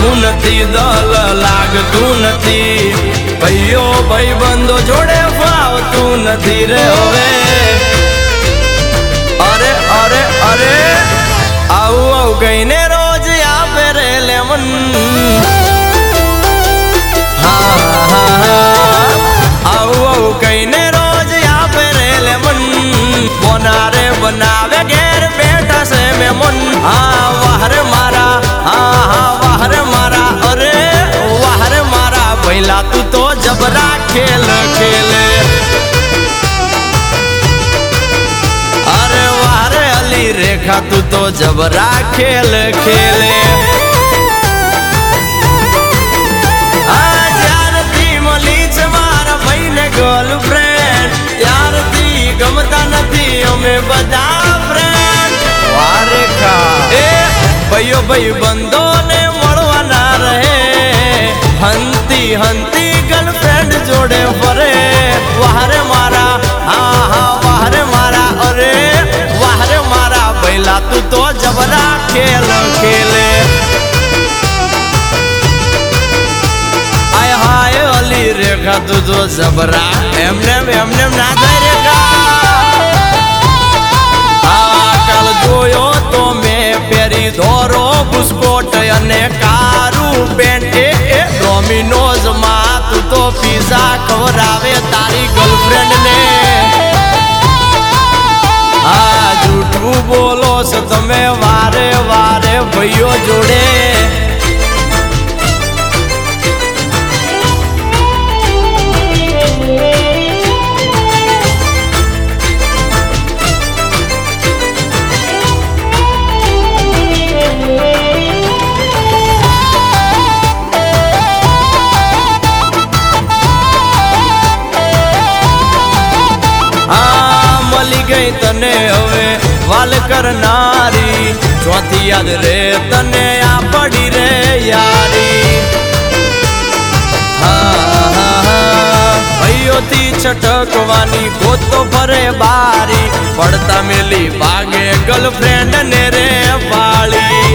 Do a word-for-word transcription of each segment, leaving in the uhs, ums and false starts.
નથી દલ લાગતું નથી ભાઈઓ ભાઈ બંધો જોડે ફાવતું નથી રે હવે અરે અરે અરે આવું આવું કહીને રોજ આપે રે લેમન હા હા આવું આવું કહીને રોજ આપે રે લેમન બોનારે બનાવે ઘેર બેઠા છે મેમન હા વાહરે મારા હા હા વાહરે મારા અરે વાહરે મારા પહેલા તું તો જબરા ખેલ ખેલે અરે વાહરે અલી રેખા તું તો જબરા ખેલ ખેલે જ્યારથી મળી છે મારા ભાઈને ગર્લફ્રેન્ડ ત્યારથી ગમતા નથી અમે બધા ફ્રેન્ડ વારે ખા એ ભાઈઓ ભાઈ બંધો ને મળવાના રહે હંતી હંતી ગર્લફ્રેન્ડ જોડે ફરે વારે મારા હા હા વારે મારા અરે વારે મારા પહેલા તું તો જબરા ખેલ ખેલે આય હાય અલી રેખા તું તો જબરા એમને એમને ના થાય રેખા આ કાલ જોયો તો મેં પહેરી ધોરો બુસ્કોટ અને કારું પેન્ટ એ ડોમિનોઝ માં તું તો પીઝા ખવડાવે તારી ગર્લફ્રેન્ડ ને આ જૂઠું બોલો છો તમે વારે વારે ભાઈઓ જોડે તને હવે વાલ કરનારી ચોથી યાદ રે તને આ પડી રે યારી હા હા ભાઈઓથી છટકવાની ગોતો ભરે બારી પડતા મેલી ભાગે ગર્લફ્રેન્ડ ને રે પાળી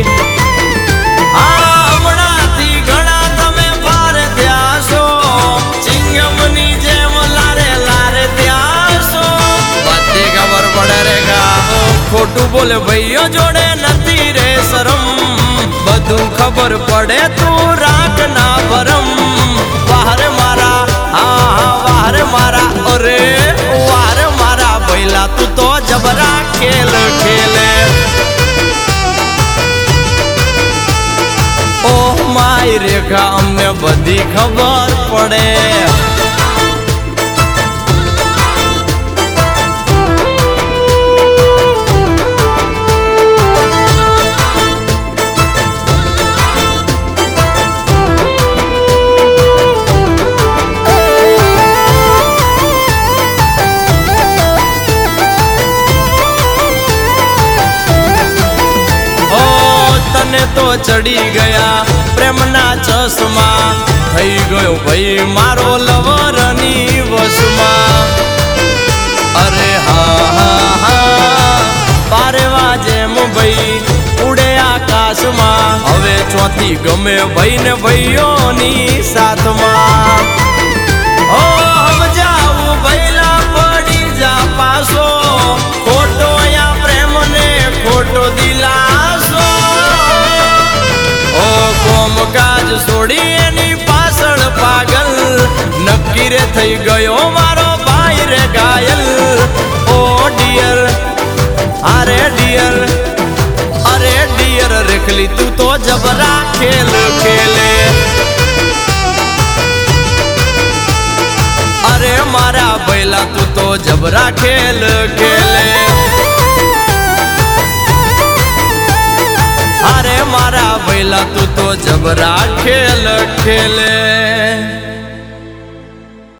હમણાંથી ઘણા તમે પાર થયા છો ચિંગમની જેમ લારે લારે ત્યાં છો બધી ખબર પડે રે ગા ખોટું બોલે ભાઈઓ જોડે નથી રે શરમ બધું ખબર પડે તું રાખ ના ભરમ વારે મારા હા હા વારે મારા અરે વારે મારા પહેલા તું તો જબરા ખેલ ખેલે ઓહ માય રેખા અમને બધી ખબર પડે તો ચડી ગયા પ્રેમના ચશ્મા થઈ ગયો ભાઈ મારો લવરની વશમાં અરે હા હા હા પારેવા જેમ ભાઈ ઉડે આકાશમાં હવે ચોથી ગમે ભાઈ ને ભાઈઓની સાથમાં ઓ સમજાવું ભઈલા પડી જા પાસો ખોટો યા પ્રેમ ને ખોટો દિલાસો કાજ છોડી એની પાછળ પાગલ નક્કી રે થઈ ગયો મારો ભાઈ રે ઘાયલ ઓ ડિયર અરે ડિયર અરે ડિયર રેખલી તું તો જબરા ખેલ ખેલે અરે મારા ભઈલા તું તો જબરા ખેલ ખેલે અરે મારા ભઈલા તું તો જબરા ખેલ ખેલે